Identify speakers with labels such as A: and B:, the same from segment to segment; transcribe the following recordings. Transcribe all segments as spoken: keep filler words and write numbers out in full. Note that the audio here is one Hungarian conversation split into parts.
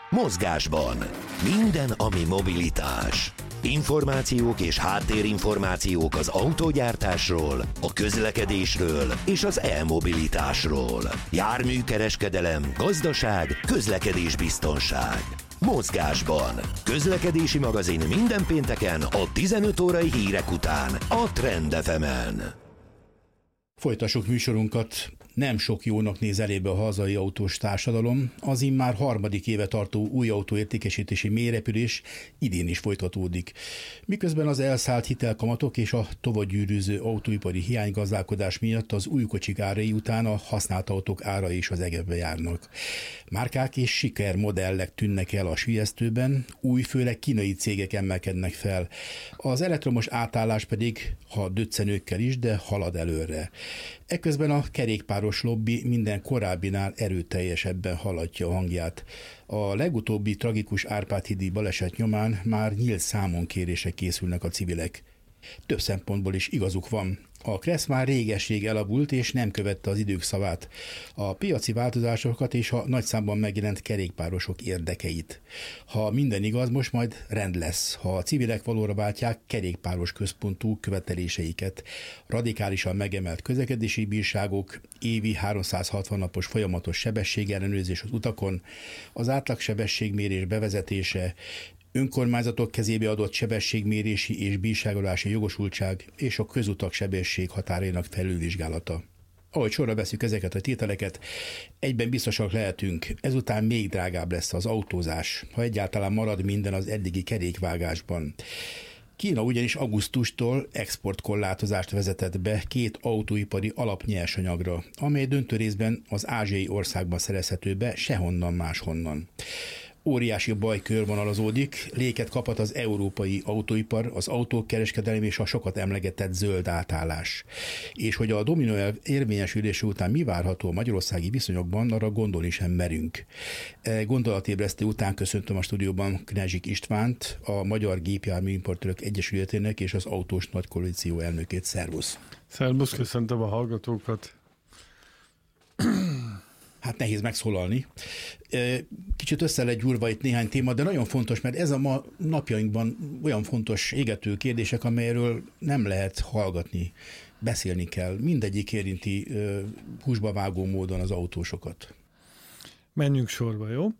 A: Mozgásban. Minden, ami mobilitás. Információk és háttérinformációk az autógyártásról, a közlekedésről és az e-mobilitásról. Járműkereskedelem, gazdaság, közlekedésbiztonság. Mozgásban. Közlekedési magazin minden pénteken a tizenöt órai hírek után a Trend ef emen.
B: Folytassuk műsorunkat. Nem sok jónak néz elébe a hazai autós társadalom. Az immár harmadik éve tartó új autó értékesítési mélyrepülés idén is folytatódik. Miközben az elszállt hitelkamatok és a tovagyűrűző autóipari hiánygazdálkodás miatt az új kocsik árai után a használt autók árai is az egekbe járnak. Márkák és sikermodellek tűnnek el a süllyesztőben, új, főleg kínai cégek emelkednek fel. Az elektromos átállás pedig, ha döccenőkkel is, de halad előre. Eközben a kerékpáros lobby minden korábbinál erőteljesebben hallatja a hangját. A legutóbbi tragikus Árpád-hídi baleset nyomán már nyílt számonkérések készülnek a civilek. Több szempontból is igazuk van. A Kressz már réges-rég elavult és nem követte az idők szavát, a piaci változásokat és a nagy számban megjelent kerékpárosok érdekeit. Ha minden igaz, most majd rend lesz, ha a civilek valóra váltják kerékpáros központú követeléseiket. Radikálisan megemelt közlekedési bírságok, évi háromszázhatvan napos folyamatos sebességellenőrzés az utakon, az átlagsebességmérés bevezetése, önkormányzatok kezébe adott sebességmérési és bírságolási jogosultság és a közutak sebesség határainak felülvizsgálata. Ahogy sorra veszük ezeket a tételeket, egyben biztosak lehetünk, ezután még drágább lesz az autózás, ha egyáltalán marad minden az eddigi kerékvágásban. Kína ugyanis augusztustól exportkorlátozást vezetett be két autóipari alapnyersanyagra, amely döntő részben az ázsiai országban szerezhető be, sehonnan máshonnan. Óriási baj körvonalazódik, léket kaphat az európai autóipar, az autókereskedelem és a sokat emlegetett zöld átállás. És hogy a dominó érvényesülése után mi várható a magyarországi viszonyokban, arra gondolni sem merünk. Gondolatébresztő után köszöntöm a stúdióban Knezsik Istvánt, a Magyar Gépjárműimportőrök Egyesületének és az Autós Nagykoalíció elnökét. Szervusz!
C: Szervusz, köszöntöm a hallgatókat!
B: Hát nehéz megszólalni. Kicsit össze lett gyúrva itt néhány téma, de nagyon fontos, mert ez a ma napjainkban olyan fontos égető kérdések, amelyről nem lehet hallgatni, beszélni kell. Mindegyik érinti húsba vágó módon az autósokat.
C: Menjünk sorba, jó?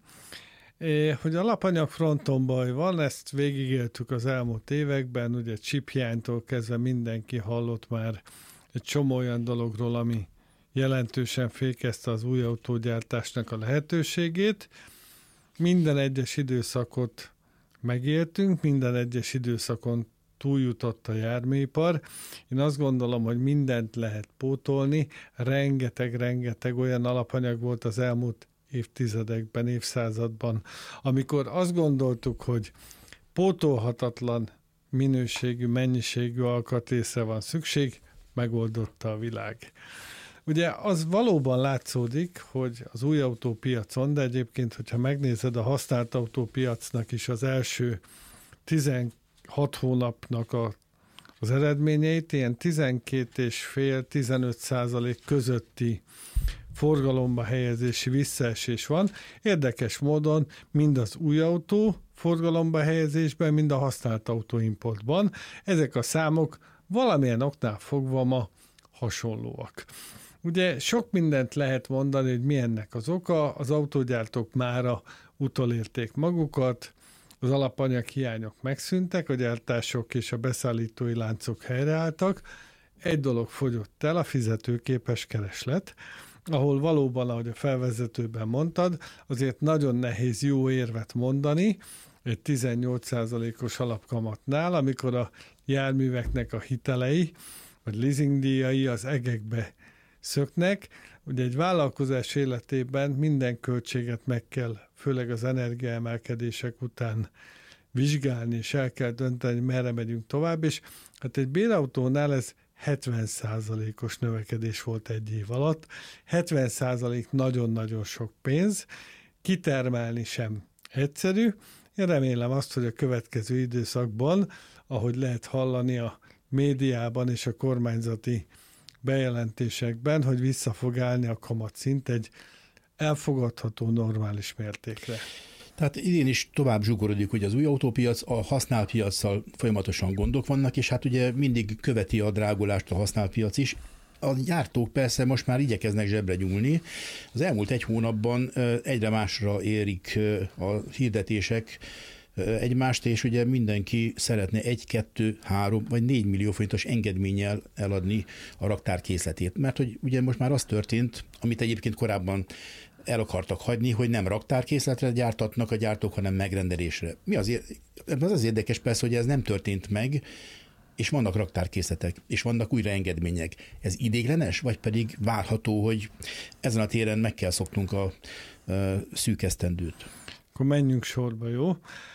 C: É, hogy a alapanyag fronton baj van, ezt végigéltük az elmúlt években, ugye chiphiánytól kezdve mindenki hallott már egy csomó olyan dologról, ami jelentősen fékezte az új autógyártásnak a lehetőségét. Minden egyes időszakot megéltünk, minden egyes időszakon túljutott a járműipar. Én azt gondolom, hogy mindent lehet pótolni. Rengeteg-rengeteg olyan alapanyag volt az elmúlt évtizedekben, évszázadban, amikor azt gondoltuk, hogy pótolhatatlan minőségű, mennyiségű alkatrészre van szükség, megoldotta a világ. Ugye az valóban látszódik, hogy az új autópiacon, de egyébként, hogyha megnézed a használt autópiacnak is az első tizenhat hónapnak a, az eredményeit, ilyen tizenkét egész öt-tizenöt százalék közötti forgalomba helyezési visszaesés van. Érdekes módon mind az új autó forgalomba helyezésben, mind a használt autóimportban. Ezek a számok valamilyen oknál fogva ma hasonlóak. Ugye sok mindent lehet mondani, hogy mi ennek az oka, az autógyártók mára utolérték magukat, az alapanyag hiányok megszűntek, a gyártások és a beszállítói láncok helyreálltak, egy dolog fogyott el, a fizetőképes kereslet, ahol valóban, ahogy a felvezetőben mondtad, azért nagyon nehéz jó érvet mondani egy tizennyolc százalékos alapkamatnál, amikor a járműveknek a hitelei, vagy leasingdíjai az egekbe szöknek. Ugye egy vállalkozás életében minden költséget meg kell, főleg az energiaemelkedések után vizsgálni, és el kell dönteni, merre megyünk tovább, és hát egy bérautónál ez hetven százalékos növekedés volt egy év alatt. hetven százalék nagyon-nagyon sok pénz, kitermelni sem egyszerű. Én remélem azt, hogy a következő időszakban, ahogy lehet hallani a médiában és a kormányzati bejelentésekben, hogy vissza fog állni a kamatszint egy elfogadható normális mértékre.
B: Tehát idén is tovább zsugorodik, hogy az új autópiac, a használt piacsal folyamatosan gondok vannak, és hát ugye mindig követi a drágulást a használt piac is. A gyártók persze most már igyekeznek zsebre nyúlni. Az elmúlt egy hónapban egyre másra érik a hirdetések egymást, és ugye mindenki szeretne egy, kettő, három vagy négy millió forintos engedménnyel eladni a raktárkészletét. Mert hogy ugye most már az történt, amit egyébként korábban el akartak hagyni, hogy nem raktárkészletre gyártatnak a gyártók, hanem megrendelésre. Mi az, az az érdekes persze, hogy ez nem történt meg, és vannak raktárkészletek, és vannak újraengedmények. Ez ideiglenes, vagy pedig várható, hogy ezen a téren meg kell szoknunk a, a szűk esztendőt?
C: Akkor menjünk sorba, jó?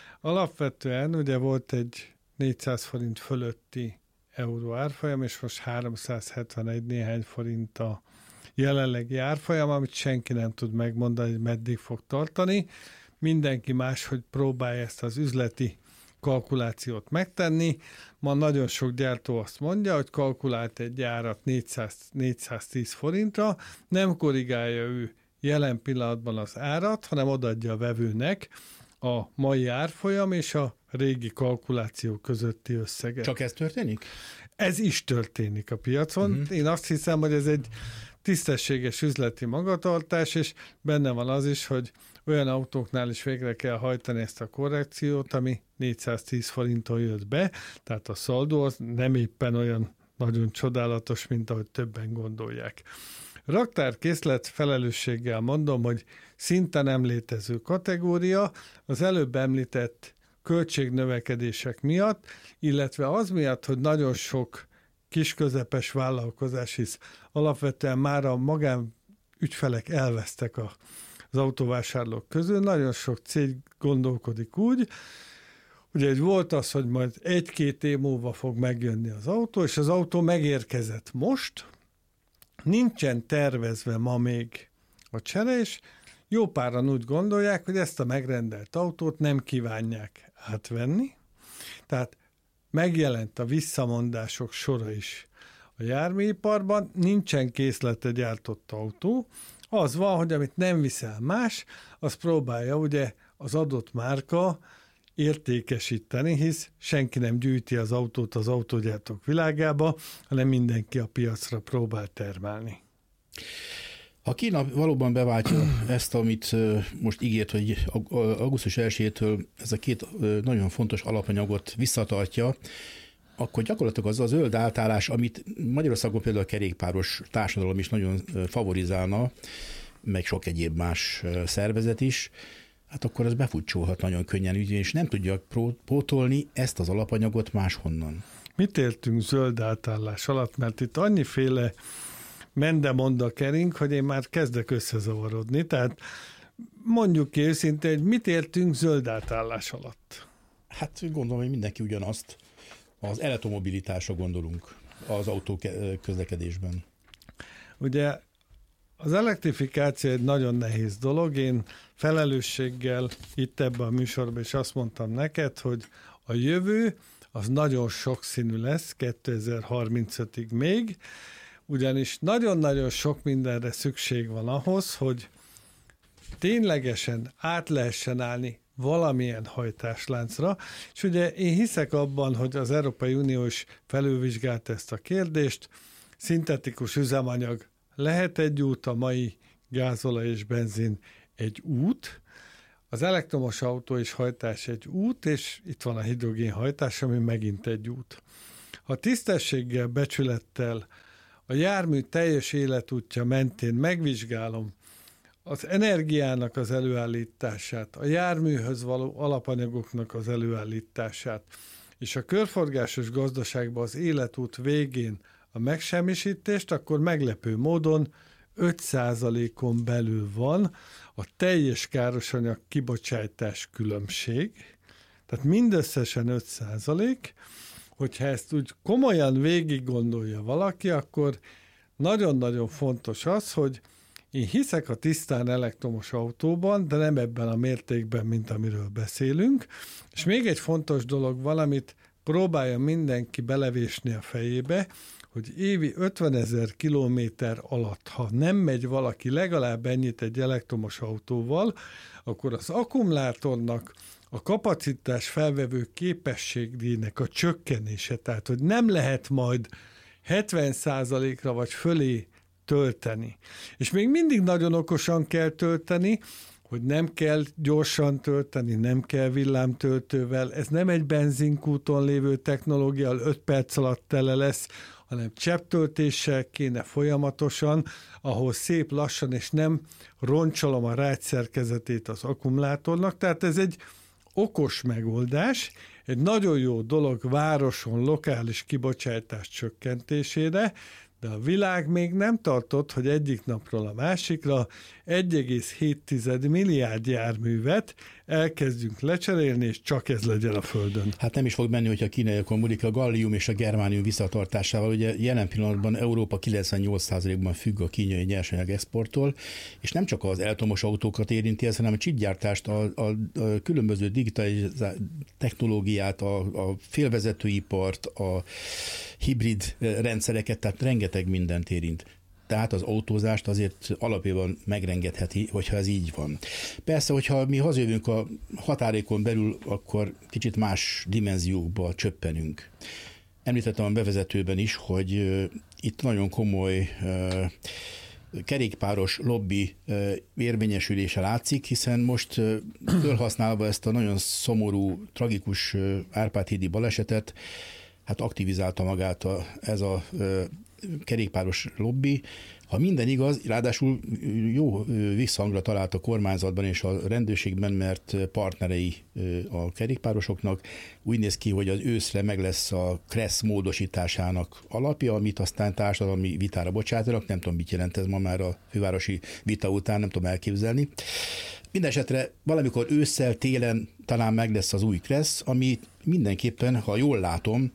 C: Alapvetően ugye volt egy négyszáz forint fölötti euró árfolyam, és most háromszázhetvenegy néhány forint a jelenlegi árfolyam, amit senki nem tud megmondani, hogy meddig fog tartani. Mindenki máshogy próbálja ezt az üzleti kalkulációt megtenni. Ma nagyon sok gyártó azt mondja, hogy kalkulált egy árat négyszáz, négyszáztíz forintra, nem korrigálja ő jelen pillanatban az árat, hanem odaadja a vevőnek a mai árfolyam és a régi kalkuláció közötti összeget.
B: Csak ez történik?
C: Ez is történik a piacon. Uh-huh. Én azt hiszem, hogy ez egy tisztességes üzleti magatartás, és benne van az is, hogy olyan autóknál is végre kell hajtani ezt a korrekciót, ami négyszáztíz forinton jött be, tehát a szaldó az nem éppen olyan nagyon csodálatos, mint ahogy többen gondolják. Raktárkészlet felelősséggel mondom, hogy szinte nem létező kategória, az előbb említett költségnövekedések miatt, illetve az miatt, hogy nagyon sok kisközepes vállalkozás, hisz alapvetően már a magánügyfelek elvesztek a, az autóvásárlók közül, nagyon sok cég gondolkodik úgy, ugye hogy volt az, hogy majd egy-két év múlva fog megjönni az autó, és az autó megérkezett most, nincsen tervezve ma még a csere, és jó páran úgy gondolják, hogy ezt a megrendelt autót nem kívánják átvenni, tehát megjelent a visszamondások sora is a járműiparban, nincsen készlete gyártott autó, az van, hogy amit nem viszel más, az próbálja ugye az adott márka értékesíteni, hisz senki nem gyűjti az autót az autógyártók világába, hanem mindenki a piacra próbál termelni.
B: Ha Kína valóban beváltja ezt, amit most ígért, hogy augusztus elsejétől ez a két nagyon fontos alapanyagot visszatartja, akkor gyakorlatilag az a zöld átállás, amit Magyarországon például a kerékpáros társadalom is nagyon favorizálna, meg sok egyéb más szervezet is, hát akkor ez befutcsolhat nagyon könnyen, és nem tudja pótolni ezt az alapanyagot máshonnan.
C: Mit értünk zöld átállás alatt? Mert itt annyiféle mende-monda kering, hogy én már kezdek összezavarodni. Tehát mondjuk ki őszintén, hogy mit értünk zöld átállás alatt?
B: Hát gondolom, hogy mindenki ugyanazt. Az elektromobilitásra gondolunk az autó közlekedésben.
C: Ugye az elektrifikáció egy nagyon nehéz dolog. Én felelősséggel itt ebben a műsorban is azt mondtam neked, hogy a jövő az nagyon sokszínű lesz kétezer-harmincötig még, ugyanis nagyon-nagyon sok mindenre szükség van ahhoz, hogy ténylegesen át lehessen állni valamilyen hajtásláncra, és ugye én hiszek abban, hogy az Európai Unió is felülvizsgálta ezt a kérdést, szintetikus üzemanyag lehet egy út, a mai gázolaj és benzin egy út, az elektromos autó és hajtás egy út, és itt van a hidrogénhajtás, ami megint egy út. Ha tisztességgel, becsülettel a jármű teljes életútja mentén megvizsgálom az energiának az előállítását, a járműhöz való alapanyagoknak az előállítását, és a körforgásos gazdaságban az életút végén a megsemmisítést, akkor meglepő módon öt százalékon belül van a teljes károsanyag kibocsátás különbség, tehát mindösszesen öt százalék, hogyha ezt úgy komolyan végig gondolja valaki, akkor nagyon-nagyon fontos az, hogy én hiszek a tisztán elektromos autóban, de nem ebben a mértékben, mint amiről beszélünk. És még egy fontos dolog, valamit próbálja mindenki belevésni a fejébe, hogy évi ötvenezer kilométer alatt, ha nem megy valaki legalább ennyit egy elektromos autóval, akkor az akkumulátornak a kapacitás felvevő képességének a csökkenése, tehát hogy nem lehet majd hetven százalékra vagy fölé tölteni. És még mindig nagyon okosan kell tölteni, hogy nem kell gyorsan tölteni, nem kell villámtöltővel, ez nem egy benzinkúton lévő technológia, öt perc alatt tele lesz, hanem csepptöltéssel kéne folyamatosan, ahol szép lassan, és nem roncsolom a rágyszerkezetét az akkumulátornak, tehát ez egy okos megoldás, egy nagyon jó dolog városon lokális kibocsátás csökkentésére, de a világ még nem tartott, hogy egyik napról a másikra egy egész hét milliárd járművet elkezdjünk lecserélni, és csak ez legyen a Földön.
B: Hát nem is fog menni, hogyha a kínaiakon múlik a gallium és a germánium visszatartásával. Ugye jelen pillanatban Európa kilencvennyolc százalékban függ a kínai nyersanyag exporttól, és nem csak az elektromos autókat érinti ez, hanem a chipgyártást, a, a, a különböző digitális technológiát, a, a félvezetőipart, a hibrid rendszereket, tehát rengeteg mindent érint. Tehát az autózást azért alapjában megrengetheti, hogyha ez így van. Persze, hogyha mi hazajövünk a határékon belül, akkor kicsit más dimenziókba csöppenünk. Említettem a bevezetőben is, hogy itt nagyon komoly kerékpáros lobby érvényesülése látszik, hiszen most felhasználva ezt a nagyon szomorú, tragikus Árpád-hídi balesetet, hát aktivizálta magát a, ez a kerékpáros lobby. Ha minden igaz, ráadásul jó visszhangra talált a kormányzatban és a rendőrségben, mert partnerei a kerékpárosoknak. Úgy néz ki, hogy az őszre meg lesz a Kressz módosításának alapja, amit aztán társadalmi vitára bocsátanak. Nem tudom, mit jelent ez ma már a fővárosi vita után, nem tudom elképzelni. Mindenesetre valamikor ősszel, télen talán meg lesz az új Kressz, ami mindenképpen, ha jól látom,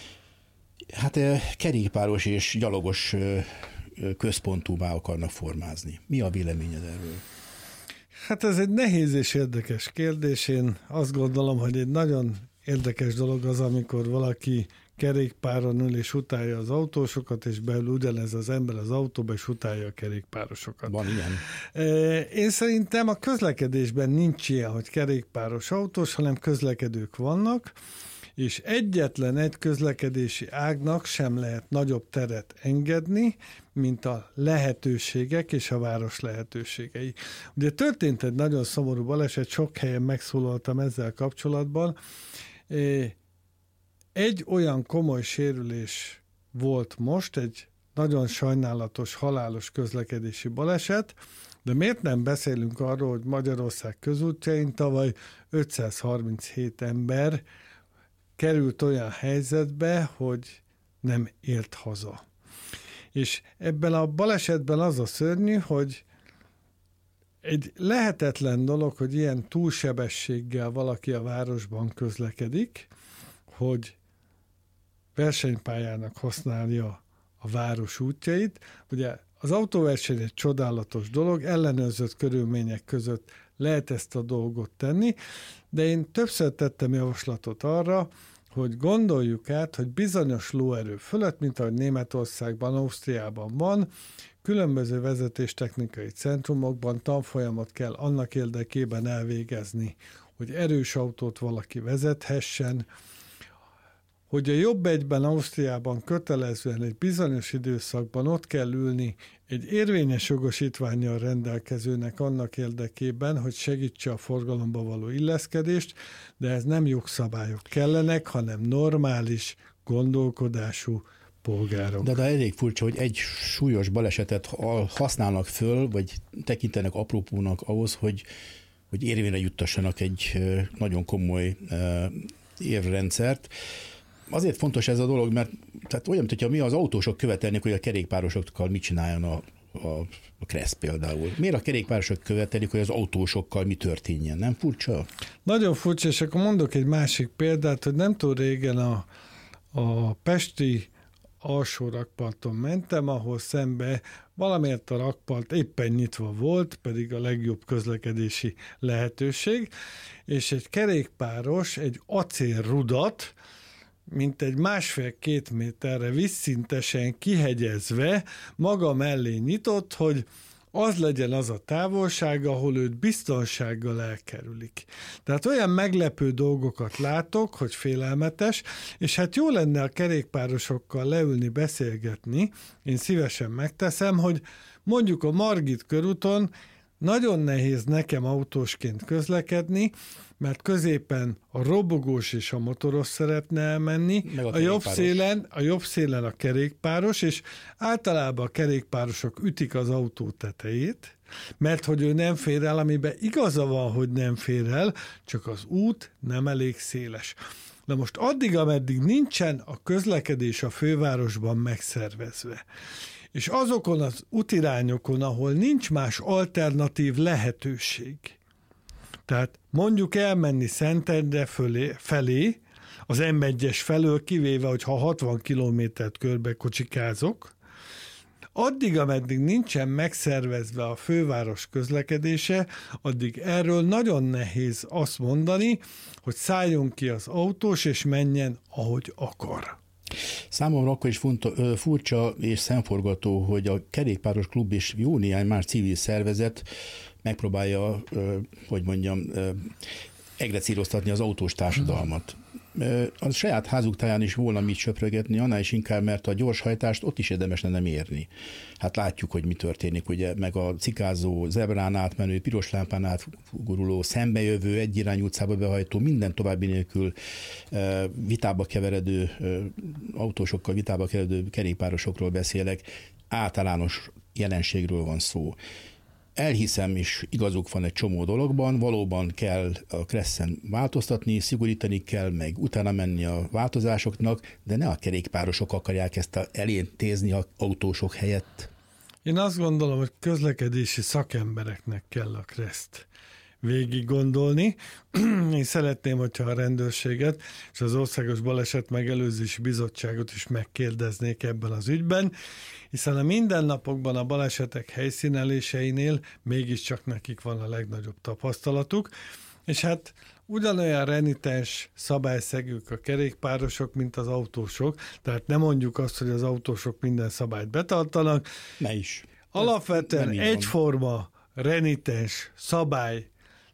B: hát kerékpáros és gyalogos központúvá akarnak formázni. Mi a véleményed erről?
C: Hát ez egy nehéz és érdekes kérdés. Én azt gondolom, hogy egy nagyon érdekes dolog az, amikor valaki kerékpáron ül és utálja az autósokat, és belül ugyanez az ember az autóba, és utálja a kerékpárosokat.
B: Van ilyen.
C: Én szerintem a közlekedésben nincs ilyen, hogy kerékpáros autós, hanem közlekedők vannak, és egyetlen egy közlekedési ágnak sem lehet nagyobb teret engedni, mint a lehetőségek és a város lehetőségei. Ugye történt egy nagyon szomorú baleset, sok helyen megszólaltam ezzel kapcsolatban. Egy olyan komoly sérülés volt most, egy nagyon sajnálatos, halálos közlekedési baleset, de miért nem beszélünk arról, hogy Magyarország közútjain tavaly ötszázharminchét ember került olyan helyzetbe, hogy nem ért haza. És ebben a balesetben az a szörnyű, hogy egy lehetetlen dolog, hogy ilyen túlsebességgel valaki a városban közlekedik, hogy versenypályának használja a város útjait. Ugye az autóverseny egy csodálatos dolog, ellenőrzött körülmények között lehet ezt a dolgot tenni, de én többször tettem javaslatot arra, hogy gondoljuk át, hogy bizonyos lóerő fölött, mint ahogy Németországban, Ausztriában van, különböző vezetéstechnikai centrumokban tanfolyamot kell annak érdekében elvégezni, hogy erős autót valaki vezethessen, hogy a jobb egyben Ausztriában kötelezően egy bizonyos időszakban ott kell ülni egy érvényes jogosítvánnyal rendelkezőnek annak érdekében, hogy segítse a forgalomba való illeszkedést, de ez nem jogszabályok kellenek, hanem normális gondolkodású polgárok.
B: De, de elég furcsa, hogy egy súlyos balesetet használnak föl, vagy tekintenek apropónak ahhoz, hogy, hogy érvényre juttassanak egy nagyon komoly érvrendszert. Azért fontos ez a dolog, mert tehát olyan, mintha mi az autósok követelnék, hogy a kerékpárosokkal mit csináljon a, a, a Kressz például. Miért a kerékpárosok követelik, hogy az autósokkal mi történjen? Nem furcsa? Nagyon
C: furcsa, és akkor mondok egy másik példát, hogy nem túl régen a, a pesti alsó rakparton mentem, ahol szembe valamiért a rakpart éppen nyitva volt, pedig a legjobb közlekedési lehetőség, és egy kerékpáros egy acélrudat mint egy másfél-két méterre vízszintesen kihegyezve maga mellé nyitott, hogy az legyen az a távolság, ahol őt biztonsággal elkerülik. Tehát olyan meglepő dolgokat látok, hogy félelmetes, és hát jó lenne a kerékpárosokkal leülni, beszélgetni, én szívesen megteszem, hogy mondjuk a Margit körúton nagyon nehéz nekem autósként közlekedni, mert középen a robogós és a motoros szeretne elmenni, a, a, jobb szélen, a jobb szélen a kerékpáros, és általában a kerékpárosok ütik az autó tetejét, mert hogy ő nem fér el, amiben igaza van, hogy nem fér el, csak az út nem elég széles. Na most addig, ameddig nincsen a közlekedés a fővárosban megszervezve, és azokon az útirányokon, ahol nincs más alternatív lehetőség, tehát mondjuk elmenni Szentendre fölé, felé, az em egyes felől, kivéve, hogyha hatvan kilométert körbe kocsikázok, addig, ameddig nincsen megszervezve a főváros közlekedése, addig erről nagyon nehéz azt mondani, hogy szálljon ki az autós, és menjen, ahogy akar.
B: Számomra akkor is furcsa és szemforgató, hogy a kerékpáros klub és jó néhány más civil szervezet megpróbálja, hogy mondjam, egrecíroztatni az autós társadalmat. A saját házuk táján is volna mit söprögetni, annál is inkább, mert a gyorshajtást ott is érdemes lenne mérni. Hát látjuk, hogy mi történik, ugye, meg a cikázó, zebrán átmenő, piros lámpán átguruló, szembejövő, egyirányú utcába behajtó, minden további nélkül vitába keveredő autósokkal, vitába keveredő kerékpárosokról beszélek, általános jelenségről van szó. Elhiszem, és igazuk van egy csomó dologban, valóban kell a Kreszen változtatni, szigorítani kell, meg utána menni a változásoknak, de ne a kerékpárosok akarják ezt elintézni az autósok helyett.
C: Én azt gondolom, hogy közlekedési szakembereknek kell a Kreszt végig gondolni. Én szeretném, hogyha a rendőrséget és az Országos Baleset Megelőzési Bizottságot is megkérdeznék ebben az ügyben, hiszen a mindennapokban a balesetek helyszíneléseinél mégiscsak nekik van a legnagyobb tapasztalatuk, és hát ugyanolyan renitens szabályszegők a kerékpárosok, mint az autósok, tehát nem mondjuk azt, hogy az autósok minden szabályt betartanak.
B: Ne is.
C: Alapvetően egyforma, renitens szabály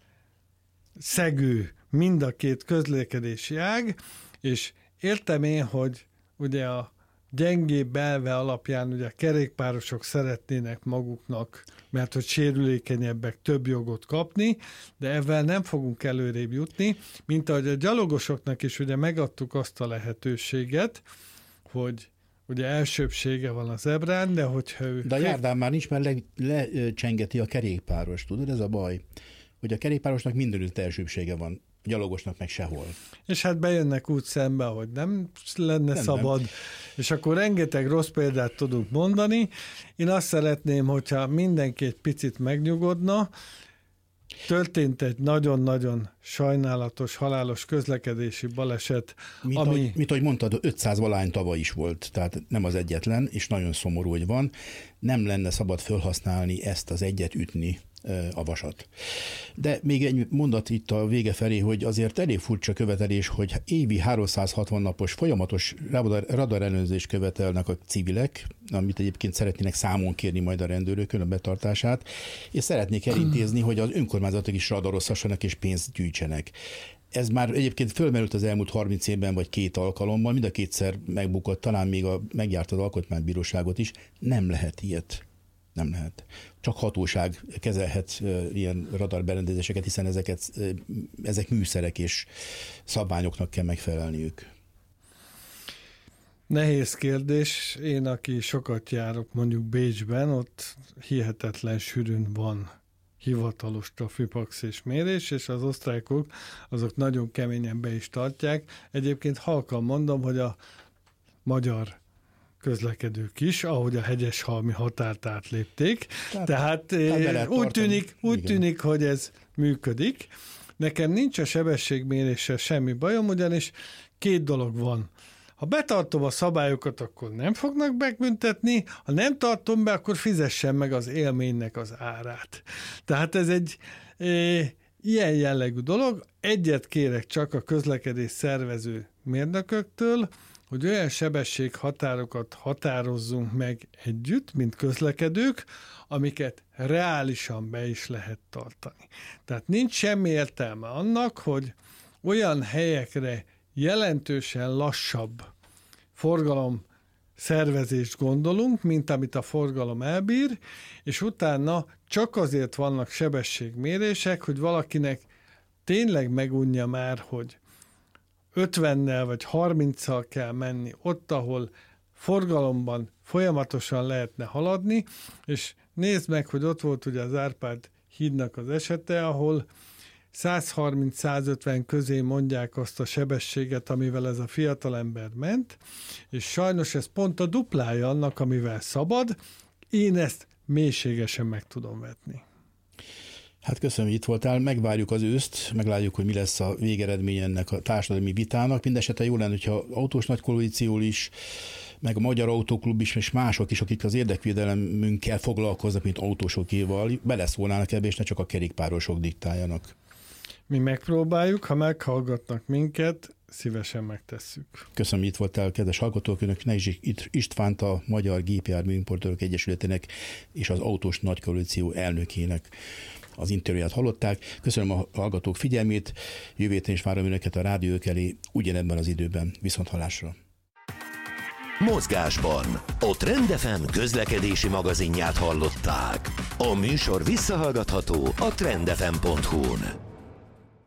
C: szegő mind a két közlekedési ág, és értem én, hogy ugye a gyengébb elve alapján ugye a kerékpárosok szeretnének maguknak, mert hogy sérülékenyebbek több jogot kapni, de ezzel nem fogunk előrébb jutni, mint ahogy a gyalogosoknak is ugye megadtuk azt a lehetőséget, hogy ugye elsőbbsége van az zebrán, de hogyha ő...
B: De a járdán már nincs, mert lecsengeti le, a kerékpáros, tudod, ez a baj, hogy a kerékpárosnak mindenütt elsőbbsége van, a gyalogosnak meg sehol.
C: És hát bejönnek úgy szembe, hogy nem lenne nem, szabad, nem. És akkor rengeteg rossz példát tudunk mondani. Én azt szeretném, hogyha mindenki egy picit megnyugodna. Történt egy nagyon-nagyon sajnálatos, halálos közlekedési baleset.
B: Mint, ami... ahogy, mint ahogy mondtad, ötszáz valány tavaly is volt, tehát nem az egyetlen, és nagyon szomorú, hogy van. Nem lenne szabad felhasználni ezt az egyet ütni a vasat. De még egy mondat itt a vége felé, hogy azért elég furcsa követelés, hogy évi háromszázhatvan napos folyamatos radarellenőrzést követelnek a civilek, amit egyébként szeretnének számon kérni majd a rendőrökön a betartását, és szeretnék elintézni, hogy az önkormányzatok is radarozhassanak és pénzt gyűjtsenek. Ez már egyébként fölmerült az elmúlt harminc évben, vagy két alkalommal, mind a kétszer megbukott, talán még a, megjárt az alkotmánybíróságot is. Nem lehet ilyet. Nem lehet. Csak hatóság kezelhet ilyen radarberendezéseket, hiszen ezeket, ezek műszerek és szabványoknak kell megfelelniük.
C: Nehéz kérdés. Én, aki sokat járok mondjuk Bécsben, ott hihetetlen sűrűn van hivatalos trafipax és mérés, és az osztrákok azok nagyon keményen be is tartják. Egyébként halkan mondom, hogy a magyar közlekedők is, ahogy a hegyeshalmi határt átlépték. Tehát, Tehát úgy, tűnik, úgy tűnik, hogy ez működik. Nekem nincs a sebességméréssel semmi bajom, ugyanis két dolog van. Ha betartom a szabályokat, akkor nem fognak megbüntetni, ha nem tartom be, akkor fizessen meg az élménynek az árát. Tehát ez egy e, ilyen jellegű dolog. Egyet kérek csak a közlekedés szervező mérnököktől, hogy olyan sebességhatárokat határozzunk meg együtt, mint közlekedők, amiket reálisan be is lehet tartani. Tehát nincs semmi értelme annak, hogy olyan helyekre jelentősen lassabb forgalom szervezést gondolunk, mint amit a forgalom elbír, és utána csak azért vannak sebességmérések, hogy valakinek tényleg megunja már, hogy ötvennel vagy harminccal kell menni ott, ahol forgalomban folyamatosan lehetne haladni, és nézd meg, hogy ott volt ugye az Árpád hídnak az esete, ahol száz harminc száz ötven közé mondják azt a sebességet, amivel ez a fiatalember ment, és sajnos ez pont a duplája annak, amivel szabad. Én ezt mélységesen meg tudom vetni.
B: Hát köszönöm, hogy itt voltál, megvárjuk az őszt, meglátjuk, hogy mi lesz a végeredmény ennek a társadalmi vitának. Mindenesetre jó lenne, hogyha autós nagy koalíció is, meg a Magyar Autóklub is, és mások is, akik az érdekvédelemünkkel foglalkoznak, mint autósokéval, beleszólnának ebbe, és ne csak a kerékpárosok diktáljanak.
C: Mi megpróbáljuk, ha meghallgatnak minket, szívesen megtesszük.
B: Köszönöm, hogy itt voltál, kedves hallgatók, önök Neizsik Istvánt, a Magyar Gépjármű Importőrök Egyesületének és az Autós Nagy Koalíció elnökének az interjúját hallották. Köszönöm a hallgatók figyelmét, jövő héten is várom önöket a rádiók elé ugyanebben az időben. Viszonthallásra.
A: Mozgásban a Trend ef em közlekedési magazinját hallották. A műsor visszahallgatható a trend ef em pont hu-n.